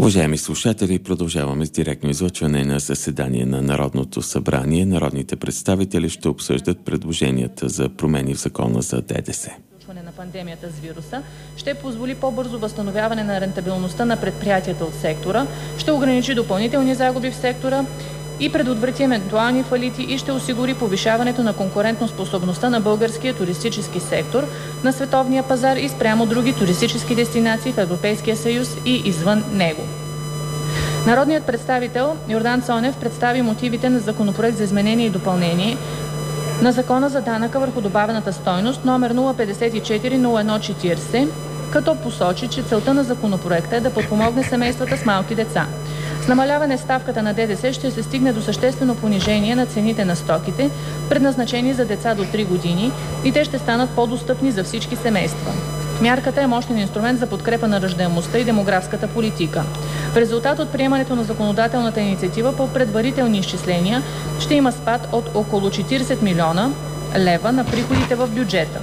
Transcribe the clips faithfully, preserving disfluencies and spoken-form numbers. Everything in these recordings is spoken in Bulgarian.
Уважаеми слушатели, продължаваме с директно излъчване на заседание на Народното събрание. Народните представители ще обсъждат предложенията за промени в закона за ДДС. На пандемията с вируса ще позволи по-бързо възстановяване на рентабилността на предприятията от сектора, ще ограничи допълнителни загуби в сектора и предотврати евентуални фалити и ще осигури повишаването на конкурентоспособността на българския туристически сектор на световния пазар и спрямо други туристически дестинации в Европейския съюз и извън него. Народният представител Йордан Цонев представи мотивите на законопроект за изменение и допълнение на Закона за данъка върху добавената стойност номер нула петдесет и четири нула едно четиридесет, като посочи, че целта на законопроекта е да подпомогне семействата с малки деца. С намаляване ставката на ДДС ще се стигне до съществено понижение на цените на стоките, предназначени за деца до три години, и те ще станат по-достъпни за всички семейства. Мярката е мощен инструмент за подкрепа на раждаемостта и демографската политика. В резултат от приемането на законодателната инициатива по предварителни изчисления ще има спад от около четиридесет милиона лева на приходите в бюджета.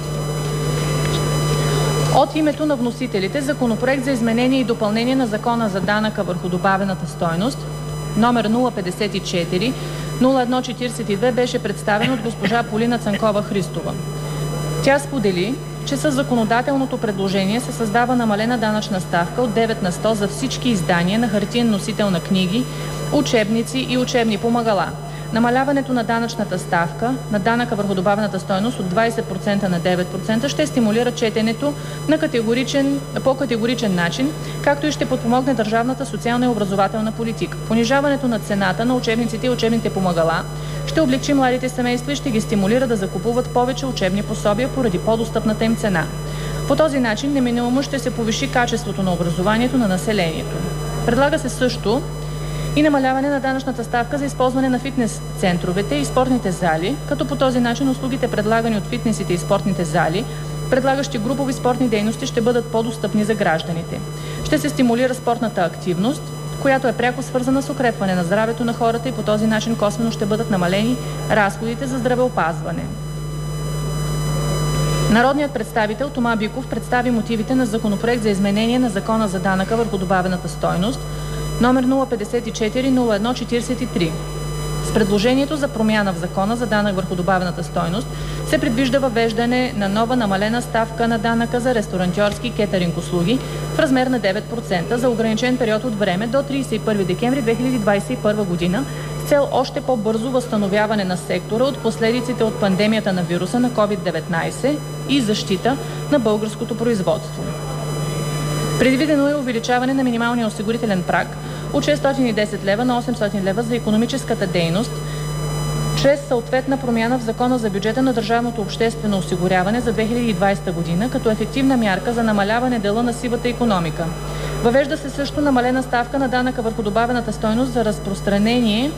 От името на вносителите законопроект за изменение и допълнение на Закона за данъка върху добавената стойност номер нула петдесет и четири нула едно четиридесет и две беше представен от госпожа Полина Цанкова-Христова. Тя сподели, че със законодателното предложение се създава намалена данъчна ставка от девет на сто за всички издания на хартиен носител на книги, учебници и учебни помагала. Намаляването на данъчната ставка на данъка върху добавената стойност от двадесет процента на девет процента ще стимулира четенето на категоричен, по категоричен начин, както и ще подпомогне държавната социална и образователна политика. Понижаването на цената на учебниците и учебните помагала ще облекчи младите семейства и ще ги стимулира да закупуват повече учебни пособия поради по-достъпната им цена. По този начин неминуемо ще се повиши качеството на образованието на населението. Предлага се също и намаляване на данъчната ставка за използване на фитнес центровете и спортните зали, като по този начин услугите, предлагани от фитнесите и спортните зали, предлагащи групови спортни дейности, ще бъдат по-достъпни за гражданите. Ще се стимулира спортната активност, която е пряко свързана с укрепване на здравето на хората, и по този начин косвено ще бъдат намалени разходите за здравеопазване. Народният представител Тома Биков представи мотивите на законопроект за изменение на Закона за данъка върху добавената стойност номер нула петдесет и четири нула едно четиридесет и три. С предложението за промяна в Закона за данък върху добавената стойност се предвижда въвеждане на нова намалена ставка на данъка за ресторантьорски и кетъринг услуги в размер на девет процента за ограничен период от време до тридесет и първи декември две хиляди двадесет и първа година с цел още по-бързо възстановяване на сектора от последиците от пандемията на вируса на ковид деветнадесет и защита на българското производство. Предвидено е увеличаване на минималния осигурителен праг от шестстотин и десет лева на осемстотин лева за икономическата дейност, чрез съответна промяна в Закона за бюджета на държавното обществено осигуряване за две хиляди и двадесета година, като ефективна мярка за намаляване дела на сивата икономика. Въвежда се също намалена ставка на данъка върху добавената стойност за разпространение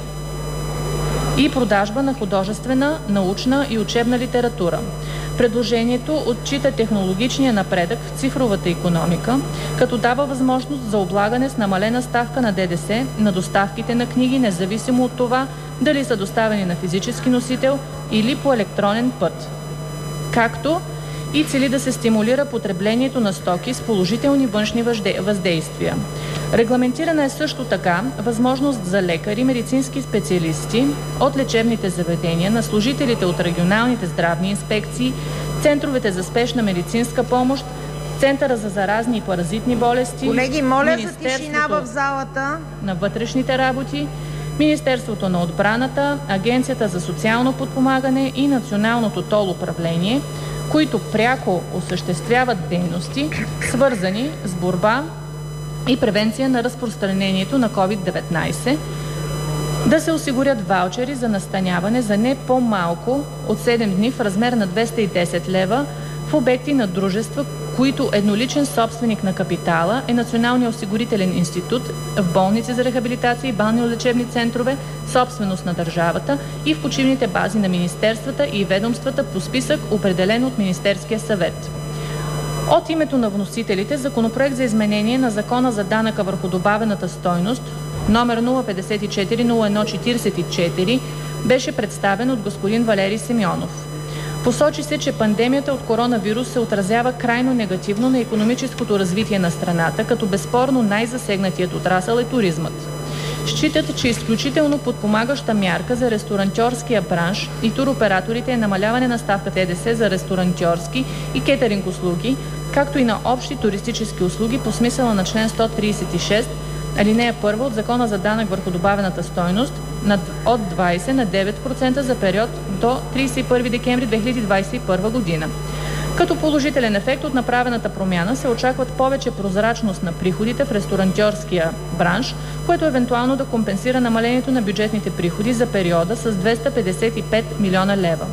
и продажба на художествена, научна и учебна литература. Предложението отчита технологичния напредък в цифровата икономика, като дава възможност за облагане с намалена ставка на ДДС на доставките на книги, независимо от това дали са доставени на физически носител или по електронен път, както и цели да се стимулира потреблението на стоки с положителни външни въздействия. Регламентирана е също така възможност за лекари, медицински специалисти от лечебните заведения, на служителите от регионалните здравни инспекции, центровете за спешна медицинска помощ, Центъра за заразни и паразитни болести, колеги, моля за тишина в залата, на вътрешните работи, Министерството на отбраната, Агенцията за социално подпомагане и Националното тол управление, които пряко осъществяват дейности, свързани с борба и превенция на разпространението на ковид деветнадесет, да се осигурят ваучери за настаняване за не по-малко от седем дни в размер на двеста и десет лева в обекти на дружества, които едноличен собственик на капитала е Националният осигурителен институт, в болници за рехабилитация и балнеолечебни центрове, собственост на държавата, и в почивните бази на министерствата и ведомствата по списък, определен от Министерския съвет. От името на вносителите законопроект за изменение на Закона за данъка върху добавената стойност номер нула петдесет и четири нула едно четиридесет и четири беше представен от господин Валери Симеонов. Посочи се, че пандемията от коронавирус се отразява крайно негативно на икономическото развитие на страната, като безспорно най-засегнатият отрасъл е туризмът. Считат, че изключително подпомагаща мярка за ресторантьорския бранш и туроператорите е намаляване на ставката ДДС за ресторантьорски и кетеринг услуги, както и на общи туристически услуги по смисъла на член сто тридесет и шест, алинея първа от Закона за данък върху добавената стойност от двадесет на девет процента за период до тридесет и първи декември две хиляди двадесет и първа година. Като положителен ефект от направената промяна се очакват повече прозрачност на приходите в ресторантьорския бранш, което евентуално да компенсира намалението на бюджетните приходи за периода с двеста петдесет и пет милиона лева.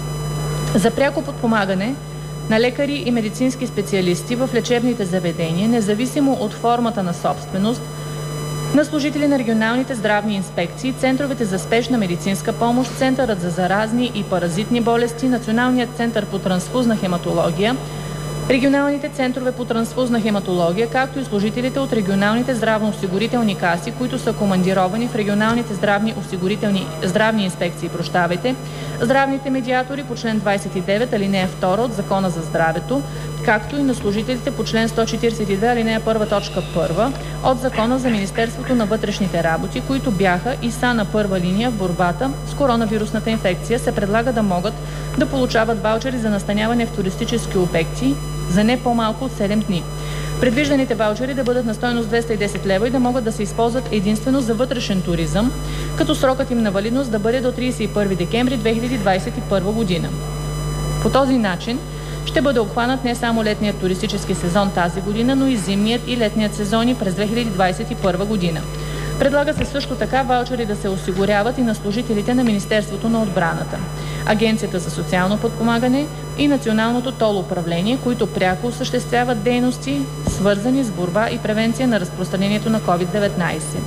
За пряко подпомагане на лекари и медицински специалисти в лечебните заведения, независимо от формата на собственост, на служители на регионалните здравни инспекции, центровете за спешна медицинска помощ, Центърът за заразни и паразитни болести, Националният център по трансфузна хематология, регионалните центрове по трансфузна хематология, както и служителите от регионалните здравноосигурителни каси, които са командировани в регионалните здравни осигурителни здравни инспекции, прощавайте, здравните медиатори по член двадесет и девет, алинея втора от Закона за здравето, както и на служителите по член сто четиридесет и две, алинея първа, точка първа от Закона за Министерството на вътрешните работи, които бяха и са на първа линия в борбата с коронавирусната инфекция, се предлага да могат да получават ваучери за настаняване в туристически обекти за не по-малко от седем дни. Предвижданите ваучери да бъдат на стойност двеста и десет лева и да могат да се използват единствено за вътрешен туризъм, като срокът им на валидност да бъде до тридесет и първи декември две хиляди двадесет и първа година. По този начин ще бъде обхванат не само летният туристически сезон тази година, но и зимният и летният сезони през две хиляди двадесет и първа година. Предлага се също така ваучери да се осигуряват и на служителите на Министерството на отбраната, Агенцията за социално подпомагане и Националното тол управление, които пряко осъществяват дейности, свързани с борба и превенция на разпространението на ковид деветнадесет.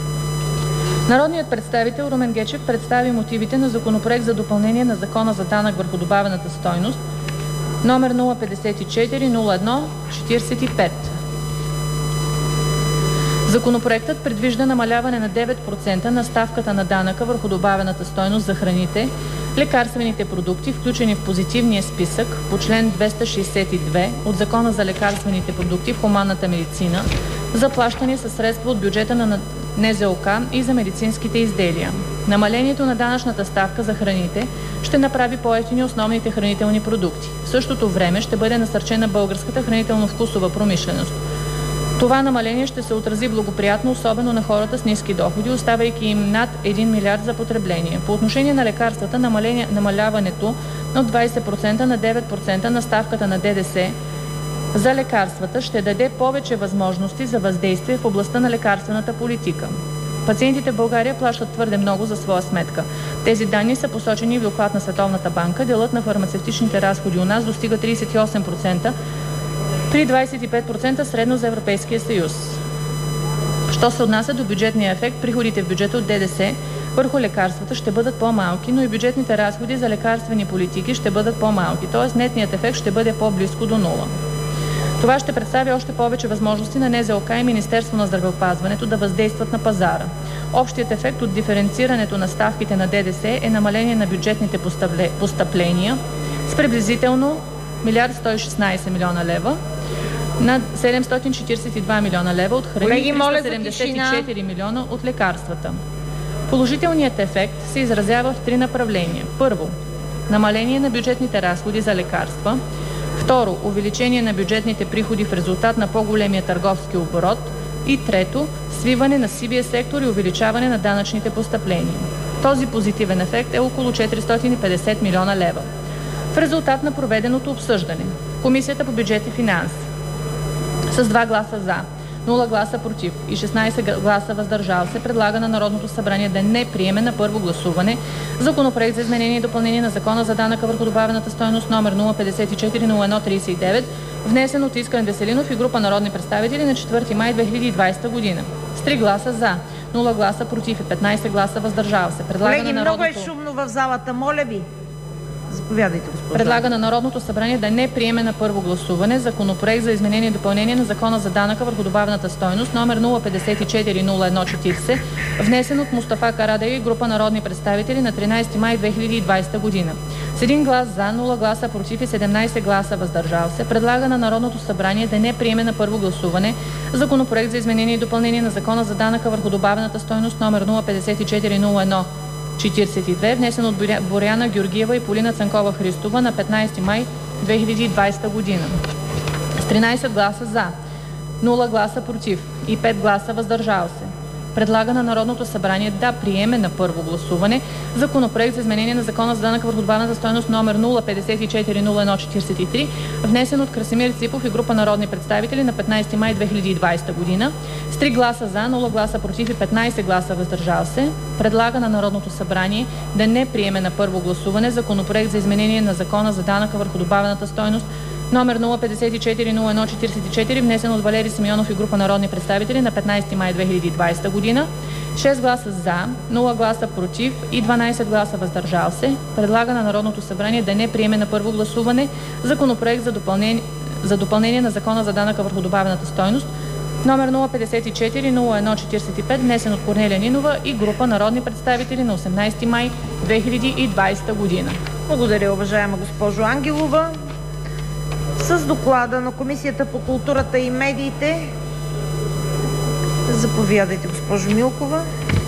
Народният представител Румен Гечев представи мотивите на Законопроект за допълнение на Закона за данък върху добавената стойност, номер нула петдесет и четири нула едно четиридесет и пет. Законопроектът предвижда намаляване на девет процента на ставката на данъка върху добавената стойност за храните, лекарствените продукти, включени в позитивния списък по член двеста шестдесет и две от Закона за лекарствените продукти в хуманната медицина, за плащане със средства от бюджета на НЗОК и за медицинските изделия. Намалението на данъчната ставка за храните ще направи по-евтини основните хранителни продукти. В същото време ще бъде насърчена българската хранително-вкусова промишленост. Това намаление ще се отрази благоприятно, особено на хората с ниски доходи, оставайки им над един милиард за потребление. По отношение на лекарствата, намаляването от двадесет процента на девет процента на ставката на ДДС за лекарствата ще даде повече възможности за въздействие в областта на лекарствената политика. Пациентите в България плащат твърде много за своя сметка. Тези данни са посочени в доклад на Световната банка. Делът на фармацевтичните разходи у нас достига тридесет и осем процента, при двадесет и пет процента средно за Европейския съюз. Що се отнася до бюджетния ефект, приходите в бюджета от ДДС върху лекарствата ще бъдат по-малки, но и бюджетните разходи за лекарствени политики ще бъдат по-малки, т.е. нетният ефект ще бъде по-близко до нула. Това ще представи още повече възможности на НЗОК и Министерство на здравеопазването да въздействат на пазара. Общият ефект от диференцирането на ставките на ДДС е намаление на бюджетните постъпления с приблизително милиард сто и шестнадесет милиона лева на седемстотин четиридесет и два милиона лева от храни и триста седемдесет и четири милиона от лекарствата. Положителният ефект се изразява в три направления. Първо, намаление на бюджетните разходи за лекарства. Второ, увеличение на бюджетните приходи в резултат на по-големия търговски оборот. И трето, свиване на сивия сектор и увеличаване на данъчните постъпления. Този позитивен ефект е около четиристотин и петдесет милиона лева. В резултат на проведеното обсъждане, Комисията по бюджет и финанси с два гласа за, нула гласа против и шестнадесет гласа въздържал се предлага на Народното събрание да не приеме на първо гласуване Законопроект за изменение и допълнение на Закона за данъка върху добавената стойност номер нула петдесет и четири нула едно тридесет и девет, внесен от Искрен Веселинов и група народни представители на четвърти май две хиляди и двадесета година. С три гласа за, нула гласа против и петнадесет гласа въздържал се предлага Колеги, на Народното... много е шумно в залата, моля ви. Заповядайте, госпожо. Предлага на Народното събрание да не приеме на първо гласуване Законопроект за изменение и допълнение на Закона за данъка върху добавената стойност, номер нула петдесет и четири нула едно четиридесет, внесен от Мустафа Карадайъ и група народни представители на тринадесети май две хиляди и двадесета година. С един глас за, нула гласа против и седемнадесет гласа въздържал се, предлага на Народното събрание да не приеме на първо гласуване Законопроект за изменение и допълнение на Закона за данъка върху добавената стойност, номер нула петдесет и четири нула едно четиридесет и две, внесен от Боряна Георгиева и Полина Цанкова-Христова на петнадесети май две хиляди и двадесета година. С тринадесет гласа за, нула гласа против и пет гласа въздържал се, предлага на Народното събрание да приеме на първо гласуване Законопроект за изменение на Закона за данъка върху добавената стойност, номер нула петдесет и четири нула едно четиридесет и три, внесен от Красимир Ципов и група народни представители на петнадесети май две хиляди и двадесета година. С три гласа за, нула гласа против и петнадесет гласа въздържал се, предлага на Народното събрание да не приеме на първо гласуване Законопроект за изменение на Закона за данъка върху добавената стойност, номер нула петдесет и четири нула едно четиридесет и четири, внесен от Валери Симеонов и група народни представители на петнадесети май две хиляди и двадесета година. шест гласа за, нула гласа против и дванадесет гласа въздържал се, предлага на Народното събрание да не приеме на първо гласуване Законопроект за допълнение, за допълнение на Закона за данъка върху добавената стойност, номер нула петдесет и четири нула едно четиридесет и пет, внесен от Корнелия Нинова и група народни представители на осемнадесети май две хиляди и двадесета година. Благодаря, уважаема госпожо Ангелова. С доклада на Комисията по културата и медиите, заповядайте, госпожо Милкова.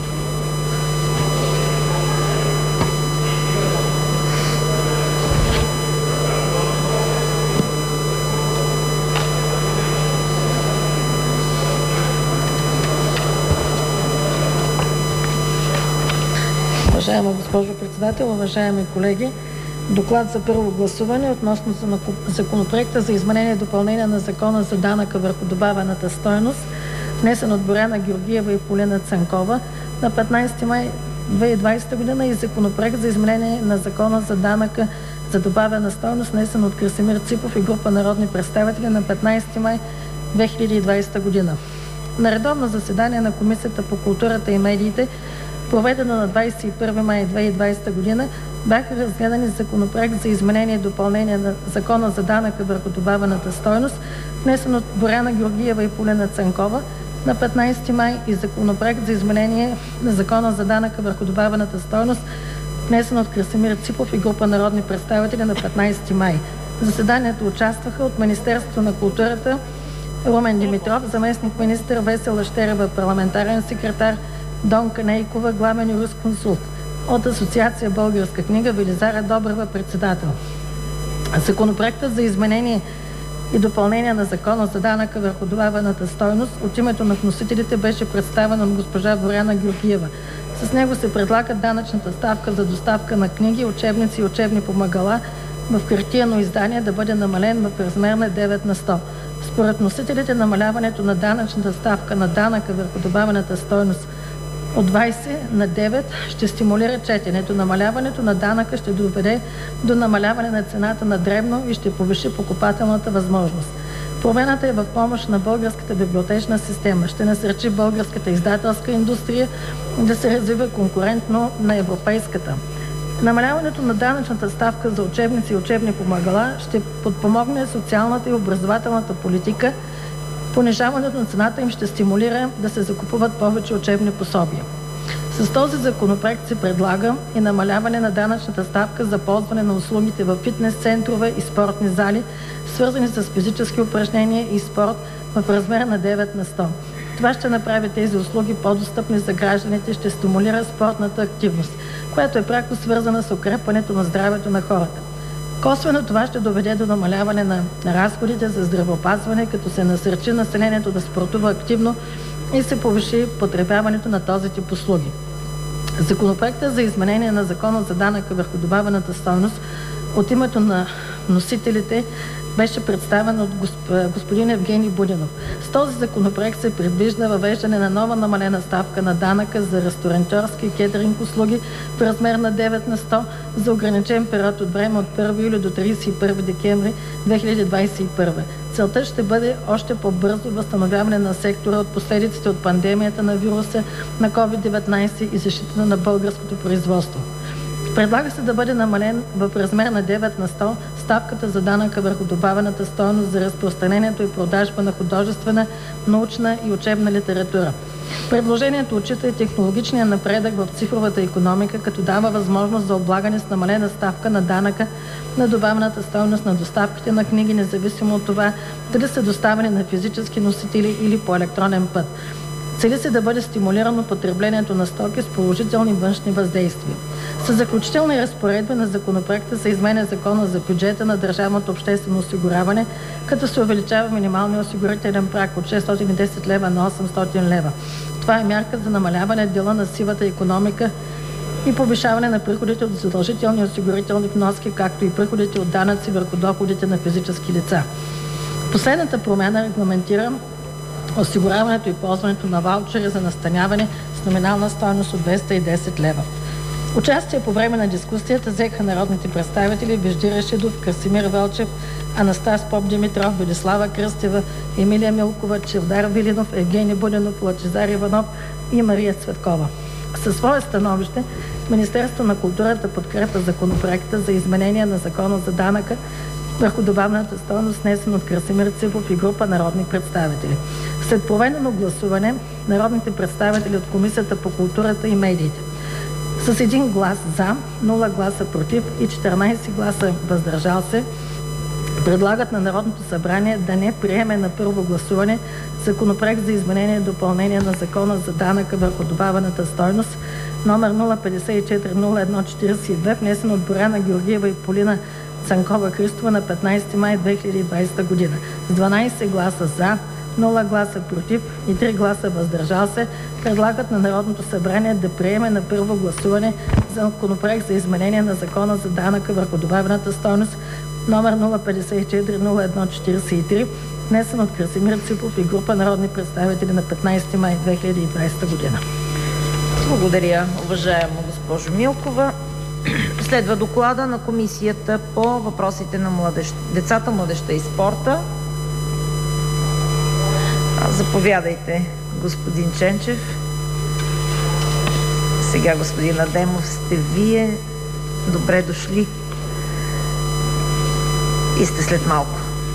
Уважаема госпожо председател, уважаеми колеги! Доклад за първо гласуване относно Законопроекта за изменение и допълнение на Закона за данъка върху добавената стойност, внесен от Боряна Георгиева и Полина Цанкова на петнадесети май две хиляди и двадесета година, и Законопроект за изменение на Закона за данъка за добавена стойност, внесен от Красимир Ципов и група народни представители на петнадесети май две хиляди и двадесета година. На редовно заседание на Комисията по културата и медиите, проведено на двадесет и първи май две хиляди и двадесета година, бяха разгледани Законопроект за изменение и допълнение на Закона за данъка върху добавената стойност, внесен от Боряна Георгиева и Полина Цанкова на петнадесети май, и Законопроект за изменение на Закона за данъка върху добавената стойност, внесен от Красимир Ципов и група народни представители на петнадесети май. В заседанието участваха от Министерството на културата Румен Димитров, заместник-министър, Весела Щерева, парламентарен секретар, Донка Нейкова, главен юрисконсулт; от Асоциация Българска книга Велизара Добрева, председател. Законопроектът за изменение и допълнение на Закона за данъка върху добавената стойност от името на вносителите беше представен от госпожа Боряна Георгиева. С него се предлага данъчната ставка за доставка на книги, учебници и учебни помагала в хартиено издание да бъде намален в размер на девет на сто. Според вносителите, намаляването на данъчната ставка на данъка върху добавената стойност от двадесет на девет ще стимулира четенето. Намаляването на данъка ще доведе до намаляване на цената на дребно и ще повиши покупателната възможност. Промената е в помощ на българската библиотечна система. Ще насърчи българската издателска индустрия да се развива конкурентно на европейската. Намаляването на данъчната ставка за учебници и учебни помагала ще подпомогне социалната и образователната политика. Понижаването на цената им ще стимулира да се закупуват повече учебни пособия. С този законопроект се предлага и намаляване на данъчната ставка за ползване на услугите в фитнес центрове и спортни зали, свързани с физически упражнения и спорт, в размер на девет на сто. Това ще направи тези услуги по-достъпни за гражданите и ще стимулира спортната активност, която е пряко свързана с укрепването на здравето на хората. Косвено това ще доведе до намаляване на разходите за здравеопазване, като се насърчи населението да спортува активно и се повиши потребяването на този тип услуги. Законопроектът за изменение на Закона за данъка върху добавената стойност от името на вносителите беше представен от господин Евгений Будинов. С този законопроект се предвижда въвеждане на нова намалена ставка на данъка за ресторантьорски и кетеринг услуги в размер на девет на сто за ограничен период от време от първи юли до тридесет и първи декември две хиляди двадесет и първа. Целта ще бъде още по-бързо възстановяване на сектора от последиците от пандемията на вируса на ковид деветнадесет и защита на българското производство. Предлага се да бъде намален в размер на девет на сто ставката за данъка върху добавената стойност за разпространението и продажба на художествена, научна и учебна литература. Предложението отчита и технологичния напредък в цифровата икономика, като дава възможност за облагане с намалена ставка на данъка на добавената стойност на доставките на книги, независимо от това дали са доставени на физически носители или по електронен път. Цели се да бъде стимулирано потреблението на стоки с положителни външни въздействия. Със заключителни разпоредби на законопроекта се изменя Закона за бюджета на държавното обществено осигуряване, като се увеличава минималния осигурителен праг от шестстотин и десет лева на осемстотин лева. Това е мярка за намаляване дела на сивата икономика и повишаване на приходите от задължителни осигурителни вноски, както и приходите от данъци върху доходите на физически лица. Последната промяна регламентира осигуряването и ползването на ваучери за настаняване с номинална стойност от двеста и десет лева. Участие по време на дискусията взеха народните представители Вежди Рашидов, Красимир Велчев, Анастас Попдимитров, Велислава Кръстева, Емилия Милкова, Чавдар Велинов, Евгений Будинов, Лъчезар Иванов и Мария Цветкова. Със свое становище Министерството на културата подкрепя законопроекта за изменение на Закона за данъка върху добавената стойност, внесен от Красимир Ципов и група народни представители. След проведено гласуване, народните представители от Комисията по културата и медиите с един глас за, нула гласа против и четиринадесет гласа въздържал се, предлагат на Народното събрание да не приеме на първо гласуване Законопроект за изменение и допълнение на Закона за данъка върху добавената стойност, номер нула петдесет и четири нула едно четиридесет и две, внесен от Боряна Георгиева и Полина Цанкова-Христова на петнадесети май две хиляди и двадесета година. С дванадесет гласа за, нула гласа против и три гласа въздържал се, предлагат на Народното събрание да приеме на първо гласуване Законопроект за изменение на Закона за данъка върху добавената стойност, номер нула петдесет и четири нула едно четиридесет и три, внесен от Красимир Ципов и група народни представители на петнадесети май две хиляди и двадесета година. Благодаря, уважаема госпожо Милкова. Следва доклада на Комисията по въпросите на младеж... децата, младежта и спорта. Заповядайте, господин Ченчев. Сега, господин Адемов, сте вие. Добре дошли. И сте след малко.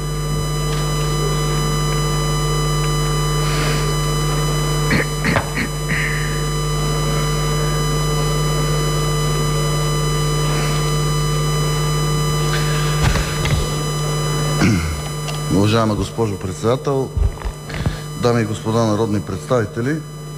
Уважаема госпожо председател, дами и господа народни представители!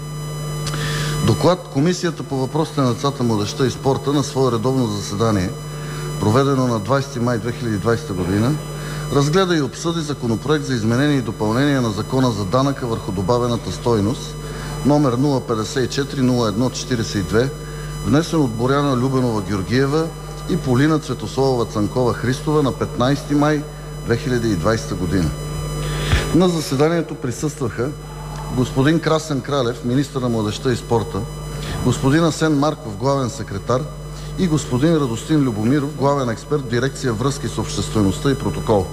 Доклад Комисията по въпросите на децата, младежта и спорта на свое редовно заседание, проведено на двадесети май две хиляди и двадесета година, разгледа и обсъди Законопроект за изменение и допълнение на Закона за данъка върху добавената стойност, номер нула петдесет и четири нула едно четиридесет и две, внесен от Боряна Любенова Георгиева и Полина Цветославова Цанкова-Христова на петнадесети май две хиляди и двадесета година. На заседанието присъстваха господин Красен Кралев, министър на младежта и спорта, господин Асен Марков, главен секретар, и господин Радостин Любомиров, главен експерт в дирекция връзки с обществеността и протокол.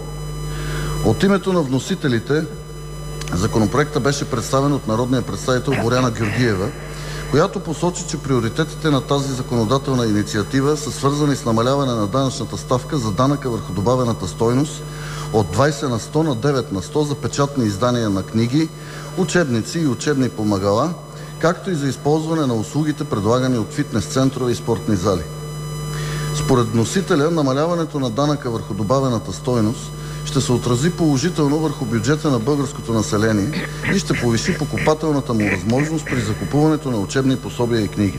От името на вносителите законопроектът беше представен от народния представител Боряна Георгиева, която посочи, че приоритетите на тази законодателна инициатива са свързани с намаляване на данъчната ставка за данъка върху добавената стойност от двадесет на сто на девет на сто за печатни издания на книги, учебници и учебни помагала, както и за използване на услугите, предлагани от фитнес центрове и спортни зали. Според вносителя, намаляването на данъка върху добавената стойност ще се отрази положително върху бюджета на българското население и ще повиши покупателната му възможност при закупуването на учебни пособия и книги.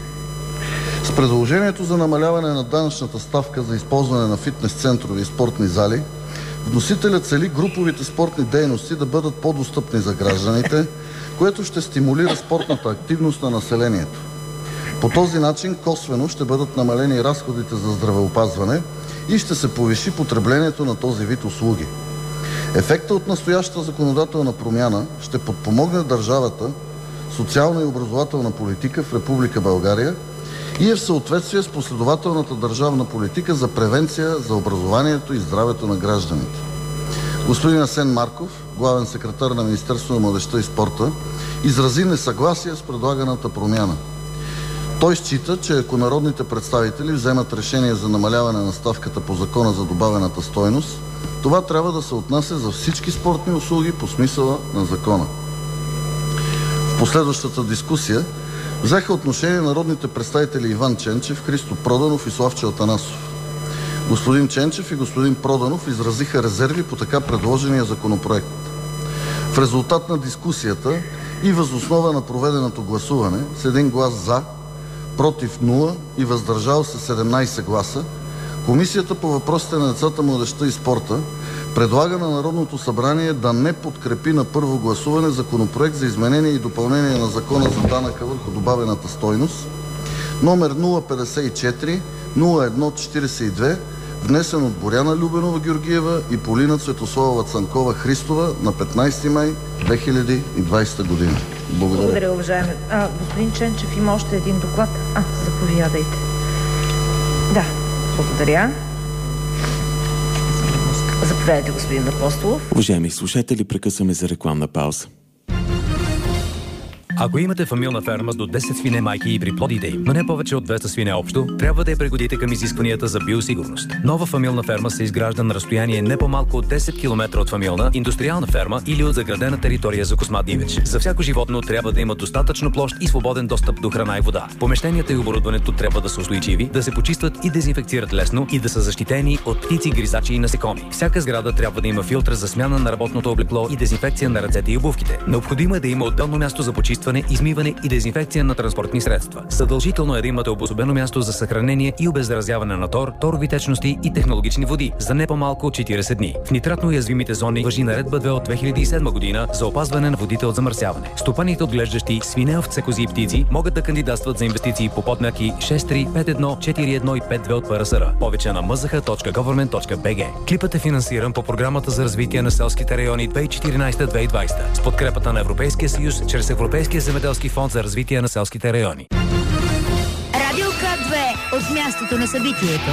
С предложението за намаляване на данъчната ставка за използване на фитнес центрове и спортни зали, вносителят цели груповите спортни дейности да бъдат по-достъпни за гражданите, което ще стимулира спортната активност на населението. По този начин косвено ще бъдат намалени разходите за здравеопазване и ще се повиши потреблението на този вид услуги. Ефектът от настоящата законодателна промяна ще подпомогне държавата социална и образователна политика в Република България и е в съответствие с последователната държавна политика за превенция за образованието и здравето на гражданите. Господин Асен Марков, главен секретар на Министерството на младежта и спорта, изрази несъгласие с предлаганата промяна. Той счита, че ако народните представители вземат решение за намаляване на ставката по Закона за добавената стойност, това трябва да се отнася за всички спортни услуги по смисъла на закона. В последващата дискусия взеха отношение народните представители Иван Ченчев, Христо Проданов и Славчо Атанасов. Господин Ченчев и господин Проданов изразиха резерви по така предложения законопроект. В резултат на дискусията и въз основа на проведеното гласуване с един глас „за“, „против“ нула и „въздържал се“ седемнайсет гласа, Комисията по въпросите на децата, младежта и спорта предлага на Народното събрание да не подкрепи на първо гласуване Законопроект за изменение и допълнение на Закона за данъка върху добавената стойност, номер нула петдесет и четири нула едно четирийсет и две, внесен от Боряна Любенова Георгиева и Полина Цветославова Цанкова-Христова на петнайсети май две хиляди и двайсета година. Благодаря. Благодаря, уважаеми. А, господин Ченчев, има още един доклад. А, заповядайте. Да, благодаря. Заповядайте, господин Апостолов. Уважаеми слушатели, прекъсваме за рекламна пауза. Ако имате фамилна ферма до десет свине майки и приплодите им, но не повече от двеста свине общо, трябва да я пригодите към изискванията за биосигурност. Нова фамилна ферма се изгражда на разстояние не по-малко от десет километра от фамилна, индустриална ферма или от заградена територия за космат дивеч. За всяко животно трябва да има достатъчно площ и свободен достъп до храна и вода. Помещенията и оборудването трябва да са устойчиви, да се почистват и дезинфекцират лесно и да са защитени от птици, гризачи и насекоми. Всяка сграда трябва да има филтър за смяна на работното облекло и дезинфекция на ръцете и обувките. Необходимо е да има отделно място за почистване, измиване и дезинфекция на транспортни средства. Задължително е да имате обособено място за съхранение и обеззаразяване на тор, торови течности и технологични води за не по-малко от четирийсет дни. В нитратно уязвимите зони важи Наредба две от две хиляди и седма година за опазване на водите от замърсяване. Стопаните, отглеждащи свине, овце, кози и птици, могат да кандидатстват за инвестиции по подмерки шест три пет едно четири едно и пет две от ПРСР. Повече на ем ез ха точка government точка би джи. Клипът е финансиран по Програмата за развитие на селските райони две хиляди и четиринайсета до две хиляди и двайсета с подкрепата на Европейския съюз чрез Европейския земеделски фонд за развитие на селските райони. Радио К две от мястото на събитието.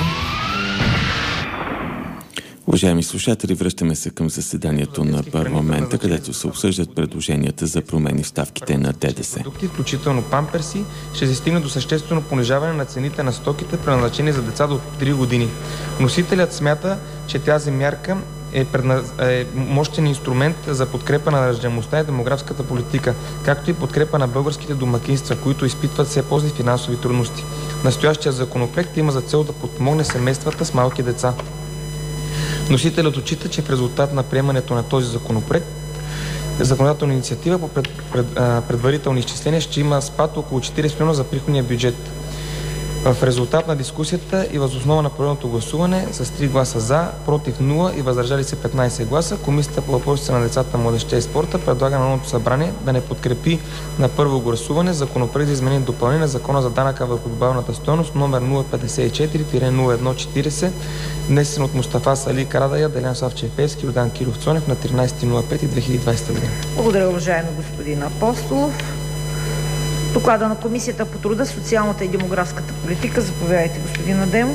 Уважаеми слушатели, връщаме се към заседанието на парламента, където се обсъждат предложенията за промени в ставките на ДДС. Включително памперси, ще се стигне до съществено понижаване на цените на стоките, предназначени за деца до три години. Вносителят смята, че тази мярка е, предна... е мощен инструмент за подкрепа на раждаемостта и демографската политика, както и подкрепа на българските домакинства, които изпитват все по-зли финансови трудности. Настоящия законопроект има за цел да подпомогне семействата с малки деца. Носителят отчита, че в резултат на приемането на този законопроект, законодателна инициатива по пред, пред, предварителни изчисления ще има спад около четирийсет милиона за приходния бюджет. В резултат на дискусията и въз основа на проведеното гласуване с три гласа за, против нула и въздържали се петнайсет гласа, Комисията по въпросите на децата, младежта и спорта предлага на Народното събрание да не подкрепи на първо гласуване Законопроект за изменение и допълнение на Закона за данъка върху добавената стойност номер нула петдесет и четири нула едно четирийсет, внесен от Мустафа Сали Карадайъ, Делян Славчев Пеевски и Йордан Киров Цонев на тринайсети пети две хиляди и двайсета година. Благодаря, уважаеми господин Апостолов. Доклада на Комисията по труда, социалната и демографската политика. Заповядайте, господин Адемов.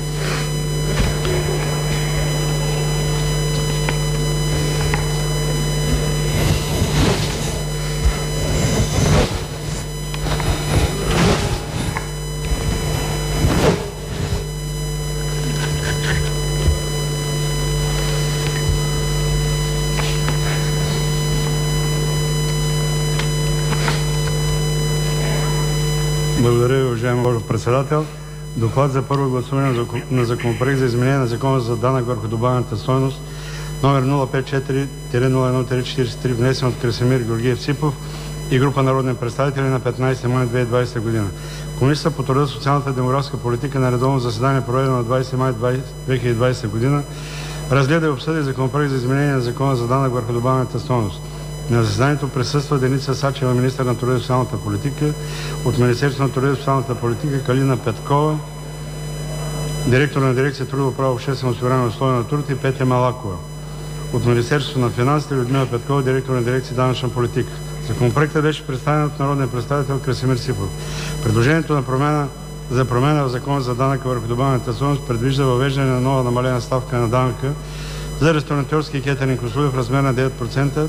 Благодаря ви, уважаема госпожо председател. Доклад за първо гласуване на Законопроект за изменение на Закона за данък върху добавената стойност номер нула петдесет и четири нула едно четирийсет и три, внесен от Красимир Георгиев Ципов и група народни представители на петнайсети май две хиляди и двайсета година. Комисията по труда, социалната и демографска политика на редовно заседание, проведено на двайсети май две хиляди и двайсета година, разгледа и обсъди Законопроект за изменение на Закона за данък върху добавената стойност. На заседанието присъства Деница Сачева, министър на труда и социалната политика, от Министерството на труда и социалната политика Калина Петкова, директор на дирекция Трудово право, обществено осигуряване и условия на труд, и Петя Малакова. От Министерството на финансите Людмила Петкова, директор на дирекция Данъчна политика. Законопроектът беше представен от народния представител Красимир Ципов. Предложението на промяна за промяна в Закона за данъка върху добавената стойност предвижда въвеждане на нова намалена ставка на данъка за ресторантьорски и кетъринг услуги в размер на девет процента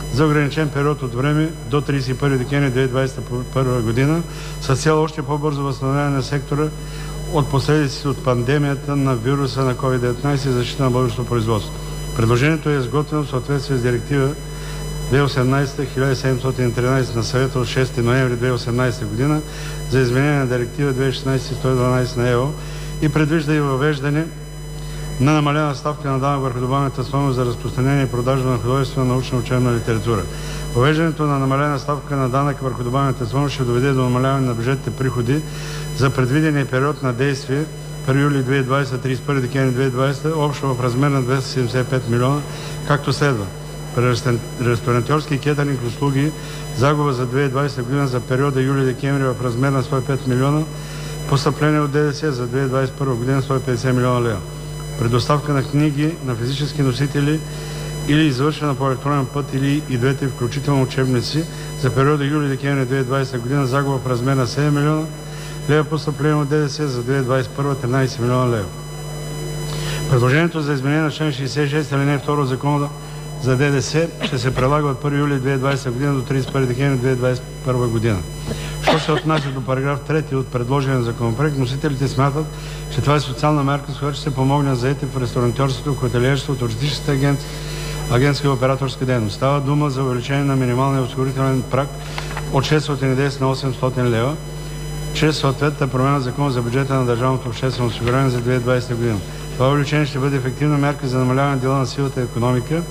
за ограничен период от време до тридесет и първи декември две хиляди двадесет и първа година с цел още по-бързо възстановяване на сектора от последиците от пандемията на вируса на ковид деветнадесет и защита на българското производство. Предложението е изготвено в съответствие с Директива две хиляди и осемнадесета хиляда седемстотин и тринадесет на Съвета от шести ноември две хиляди и осемнадесета година за изменение на Директива две хиляди и шестнадесета сто и дванадесет на ЕО и предвижда и въвеждане на намалена ставка на данък върху добавената стойност за разпространение и продажба на художествена научна учебна литература. Въвеждането на намалена ставка на данък върху добавената стойност ще доведе до намаляване на бюджетните приходи за предвидения период на действие първи юли две хиляди и двадесета – тридесет и първи декември две хиляди и двадесета общо в размер на двеста седемдесет и пет милиона, както следва. При ресторантьорски и кетъринг услуги загуба за две хиляди и двадесета година за периода юли-декември в размер на сто и пет милиона, постъпление от ДДС за две хиляди и двадесет и първа година сто и петдесет милиона лева. При доставка на книги на физически носители или извършена по електронен път или и двете, включително учебници, за периода юли-декември две хиляди и двадесета година загуба в размер на седем милиона лева, постъпление от ДДС за две хиляди двадесет и първа тринадесет милиона лева. Предложението за изменение на член шестдесет и шест алинея втора от Закона за ДДС ще се прилага от първи юли две хиляди и двадесета година до тридесет и първи декември две хиляди двадесет и първа година. Що се отнася до параграф трети от предложения законопроект, носителите смятат, че това е социална мярка, с която ще се помогне заети в ресторантьорството, хотелиерството, туристическата агенция, агентска и операторска дейност. Става дума за увеличение на минималния осигурителен праг от шестстотин и десет на осемстотин лева, чрез съответната промяна в Закона за бюджета на държавното обществено осигуряване за две хиляди и двадесета година. Това увеличение ще бъде ефективна мярка за намаляване на дела на сивата икономика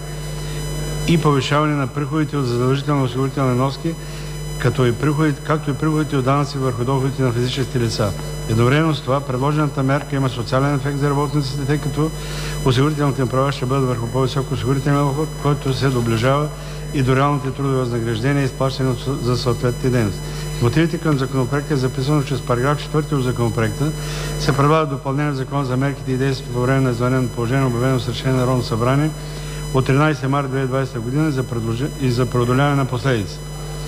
и повишаване на приходите от задължителни осигурителни вноски, като и приходите, както и приходите от данъци върху доходите на физическите лица. Едновременно с това, предложената мярка има социален ефект за работниците, тъй като осигурителните им права ще бъдат върху по-висок осигурителен доход, който се доближава и до реалните трудови възнаграждения, изплащани за съответните дейности. В мотивите към законопроекта е записано, че с параграф четвърти от законопроекта се предлага допълнение в Закона за мерките и действията по време на извънредно положение, обявено с решение на Народното събрание от тринадесети март две хиляди и двадесета година и за преодоляване на последици.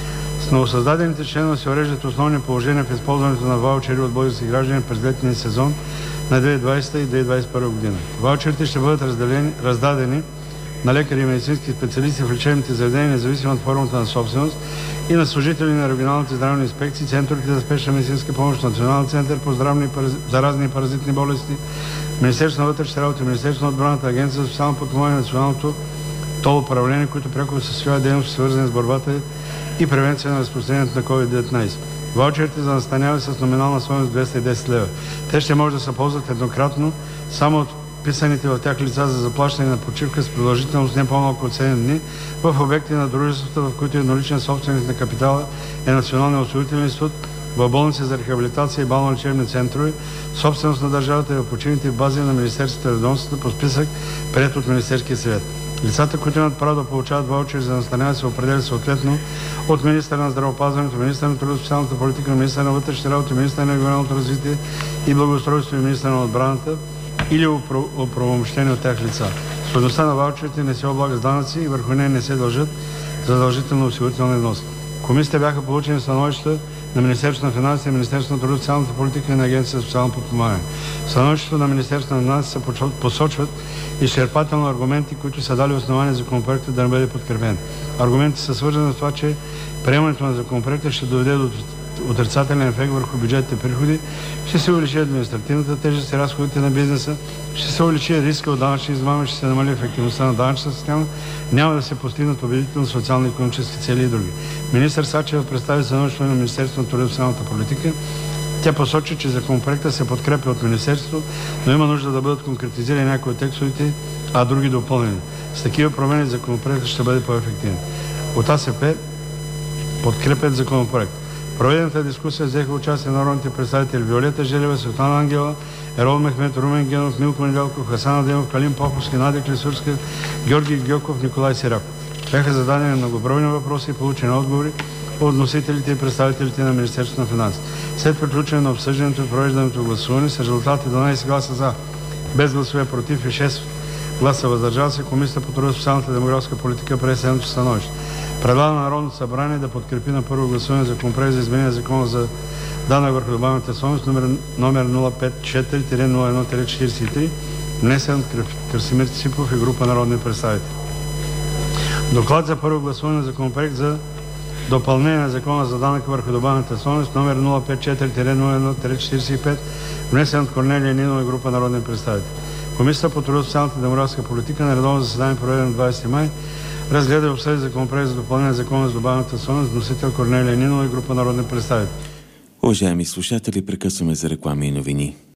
С новосъздадените членове се уреждат основни положения в използването на ваучери от български граждани през летния сезон на две хиляди и двадесета и две хиляди и двадесет и първа година. Ваучерите ще бъдат разделени, раздадени на лекари и медицински специалисти в лечебните заведения, независимо от формата на собственост, и на служители на регионалните здравни инспекции, центровете за спешна медицинска помощ, Националния център по здравни и параз... заразни и паразитни болести, Министерството на вътрешните работи, Министерството на отбраната, Агенция за социално подпомагане, Националното тол управление, които пряко осъществяват дейности, свързани с борбата и превенция на разпространението на ковид деветнадесет. Ваучерите за настаняване с номинална стойност двеста и десет лева. Те ще може да се ползват еднократно само от вписаните в тях лица за заплащане на почивка с продължителност не по-малко от седем дни в обекти на дружествата, в които едноличен собственик на капитала е Националния осигурителен институт, в болници за рехабилитация и балнеолечебни центрове, собственост на държавата и в почивните бази на Министерството и ведомствата по списък, приет от Министерския съвет. Лицата, които имат право да получават ваучери за настаняване, се определят съответно от министъра на здравеопазването, министъра на труда и социалната политика, министъра на вътрешните работи, министъра на регионалното развитие и благоустройство и министъра на отбраната или оправомощени от тях лица. Стойността на ваучерите не се облага с данъци и върху нея не се дължат задължително осигурителни вноски. В комисията бяха получени становища на Министерството на финансите, Министерството на труда и социалната политика и на Агенция за социално подпомагане. В становището на Министерството на финансите се посочват изчерпателно аргументи, които са дали основание законопроектът да не бъде подкрепен. Аргументите са свързани с това, че приемането на законопроекта ще доведе до отрицателен ефект върху бюджетните приходи, ще се увеличи административната тежест и разходите на бизнеса, ще се увеличи риска от данъчни измами, ще се намали ефективността на данъчната система, няма да се постигнат убедително социално-икономически цели и други. Министър Сачева представи становището на Министерството на труда и социалната политика. Тя посочи, че законопроектът се подкрепя от Министерството, но има нужда да бъдат конкретизирани някои от текстовете, а други допълнени. С такива промени законопроектът ще бъде по-ефективен. От АСП подкрепят законопроект. В проведената дискусия взеха участие народните представители Виолета Желева, Светлана Ангелова, Ерол Мехмед, Румен Генов, Милко Недялков, Хасан Адемов, Калин Поповски, Надя Клисурска, Георги Гьоков, Николай Сираков. Бяха зададени многобройни въпроси и получени отговори от носителите и представителите на Министерството на финансите. След приключване на обсъждането и провеждането гласуване с резултати дванадесет гласа за, без гласове против и шест гласа въздържал се, Комисията по труда и социалната и демографска политика прие следното становище. Предлага на Народното събрание да подкрепи на първо гласуване Законопроект за изменение на Закона за данък върху добавената стойност номер, номер нула пет четири нула едно четиридесет и три, внесен от Красимир Ципов и група народни представители. Доклад за първо гласуване на Законопроект за допълнение на Закона за данък върху добавената стойност, номер нула пет четири нула едно четиридесет и пет, внесен от Корнелия Нинова и група народни представители. Комисията по труда, социалната и демографска политика на редовно заседание, проведено на двадесети май, разгледа и обсъди Законопроект за допълнение на Закона за добавената стойност, вносител Корнелия Нинова и група народни представители. Уважаеми слушатели, прекъсваме за реклами и новини.